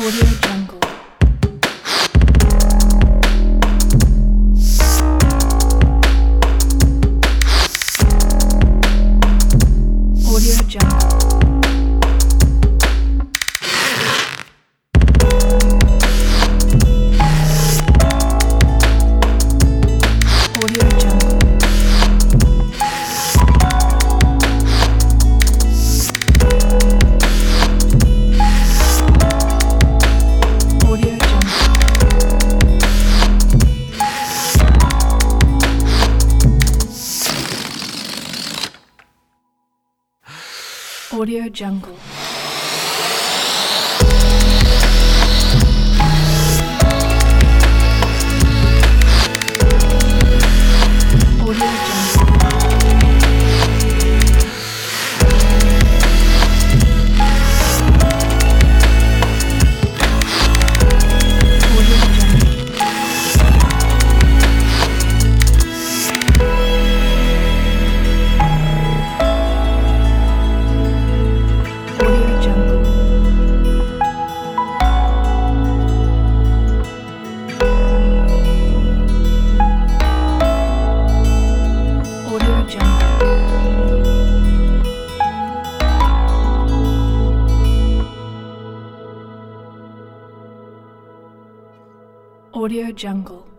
Audio Jungle. Audio Jungle. Audio Jungle. Audio Jungle. Audio Jungle. Audio Jungle. Audio Jungle. Audio Jungle. Audio Jungle. Audio Jungle.